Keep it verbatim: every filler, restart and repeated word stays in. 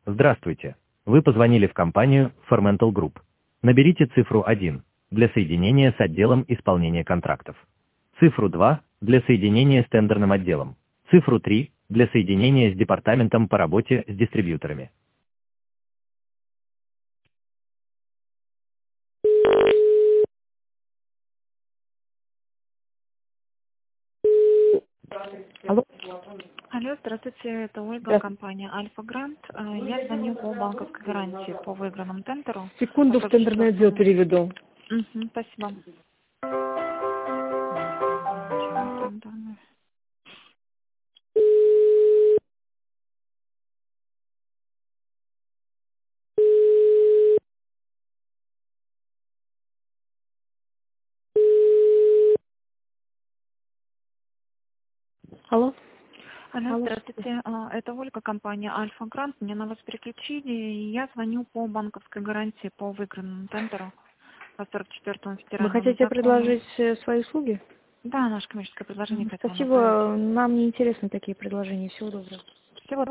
Здравствуйте. Вы позвонили в компанию Formental Group. Наберите цифру один для соединения с отделом исполнения контрактов. Цифру два для соединения с тендерным отделом. Цифру три для соединения с департаментом по работе с дистрибьюторами. Алло. Алло, здравствуйте, это Ольга, Здравствуйте. компания Альфа Грант. Э, Я звоню по банковской гарантии по выигранному тендеру. На Секунду в сорок тендерный отдел четвёртом. переведу. Мгм, спасибо. Ничего, тендерный. Алло. Алло, Алло. здравствуйте, э, это Ольга, компания Альфа Грант. Меня на вас переключили, и я звоню по банковской гарантии по выигранному тендеру по сорок четвёртому Вы федеральному хотите закону. предложить э, свои услуги? Да, наше коммерческое предложение Мгм. хотела направить. Спасибо, нам не интересны такие предложения. Всего доброго.